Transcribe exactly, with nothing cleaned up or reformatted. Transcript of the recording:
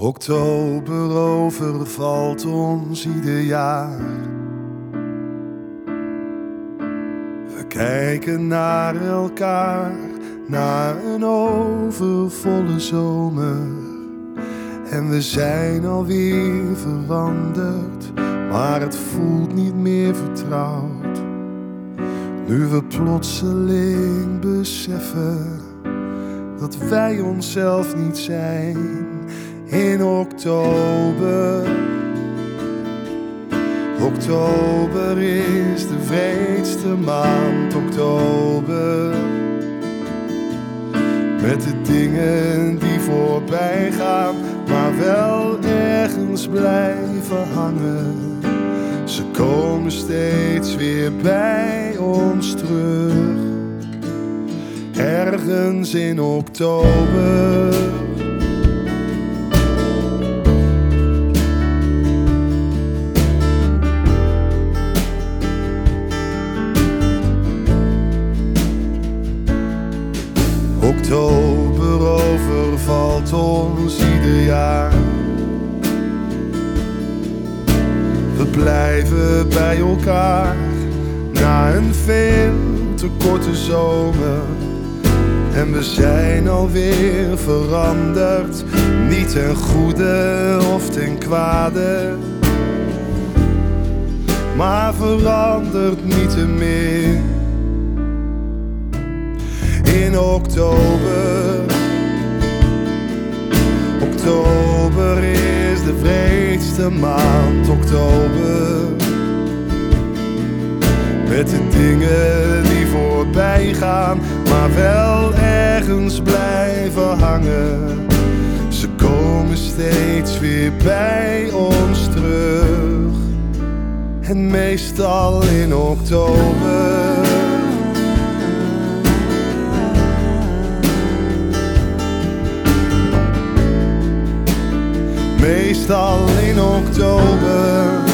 Oktober overvalt ons ieder jaar. We kijken naar elkaar, naar een overvolle zomer. En we zijn alweer veranderd, maar het voelt niet meer vertrouwd. Nu we plotseling beseffen dat wij onszelf niet zijn in oktober. Oktober is de vreedste maand, oktober. Met de dingen die voorbij gaan, maar wel ergens blijven hangen. Ze komen steeds weer bij ons terug. Ergens in oktober. Oktober overvalt ons ieder jaar. We blijven bij elkaar na een veel te korte zomer. En we zijn alweer veranderd, niet ten goede of ten kwade, maar veranderd niet te meer. In oktober, oktober is de vreedste maand, oktober. Met de dingen die voorbij gaan, maar wel ergens blijven hangen. Ze komen steeds weer bij ons terug. En meestal in oktober. Meestal in oktober.